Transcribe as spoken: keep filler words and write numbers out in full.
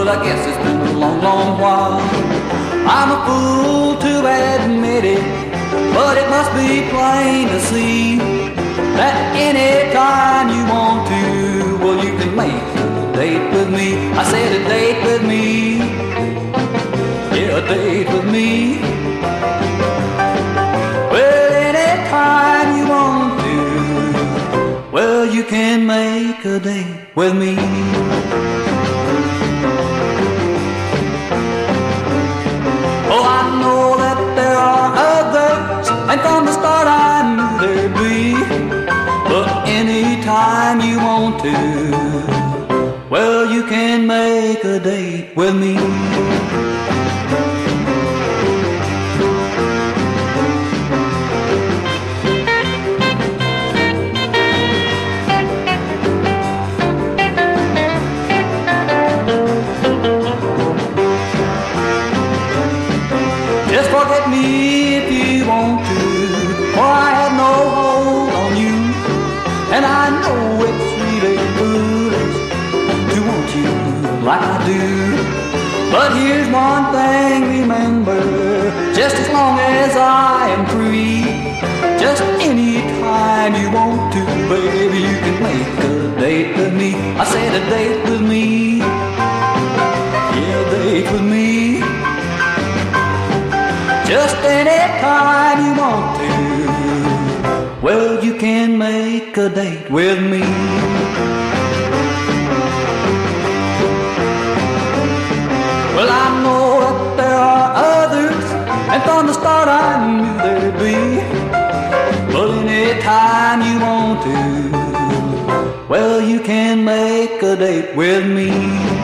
I guess it's been a long, long while. I'm a fool to admit it, but it must be plain to see that any time you want to, well, you can make a date with me. I said a date with me. Yeah, a date with me. Well, anytime you want to, well, you can make a date with me. Oh, I know that there are others, and from the start I knew there'd be. But anytime you want to, well, you can make a date with me. Just forget me if you want to, for I have no hold on you. And I know it's really foolish to want you like I do. But here's one thing, remember, just as long as I am free, just any time you want to, baby, you can make a date with me. I said a date with me. Yeah, a date with me. Just any time you want to, well, you can make a date with me. Well, I know that there are others, and from the start I knew there'd be. But any time you want to, well, you can make a date with me.